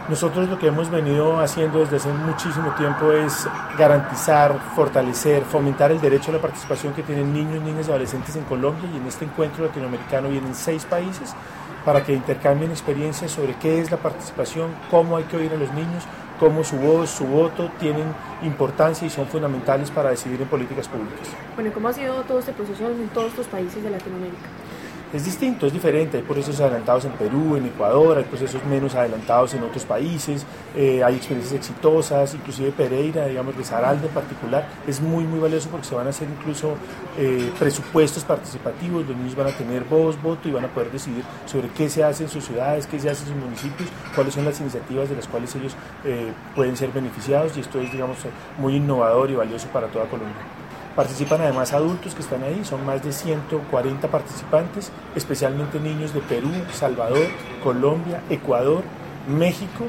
Nosotros lo que hemos venido haciendo desde hace muchísimo tiempo es garantizar, fortalecer, fomentar el derecho a la participación que tienen niños, niñas y adolescentes en Colombia, y en este encuentro latinoamericano vienen 6 países para que intercambien experiencias sobre qué es la participación, cómo hay que oír a los niños, cómo su voz, su voto tienen importancia y son fundamentales para decidir en políticas públicas. Bueno, ¿cómo ha sido todo este proceso en todos estos países de Latinoamérica? Es distinto, es diferente, hay procesos adelantados en Perú, en Ecuador, hay procesos menos adelantados en otros países, hay experiencias exitosas, inclusive Pereira, digamos, Risaralda en particular, es muy valioso porque se van a hacer incluso presupuestos participativos, los niños van a tener voz, voto y van a poder decidir sobre qué se hace en sus ciudades, qué se hace en sus municipios, cuáles son las iniciativas de las cuales ellos pueden ser beneficiados, y esto es, digamos, muy innovador y valioso para toda Colombia. Participan además adultos que están ahí, son más de 140 participantes, especialmente niños de Perú, Salvador, Colombia, Ecuador, México,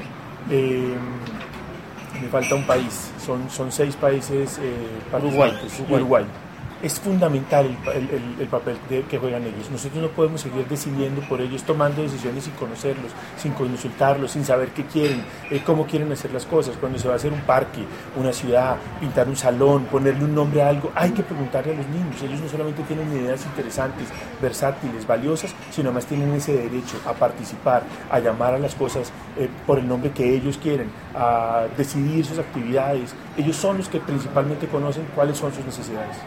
me falta un país, son 6 países participantes, Uruguay. Es fundamental el papel que juegan ellos. Nosotros no podemos seguir decidiendo por ellos, tomando decisiones sin conocerlos, sin consultarlos, sin saber qué quieren, cómo quieren hacer las cosas. Cuando se va a hacer un parque, una ciudad, pintar un salón, ponerle un nombre a algo, hay que preguntarle a los niños. Ellos no solamente tienen ideas interesantes, versátiles, valiosas, sino además tienen ese derecho a participar, a llamar a las cosas por el nombre que ellos quieren, a decidir sus actividades. Ellos son los que principalmente conocen cuáles son sus necesidades.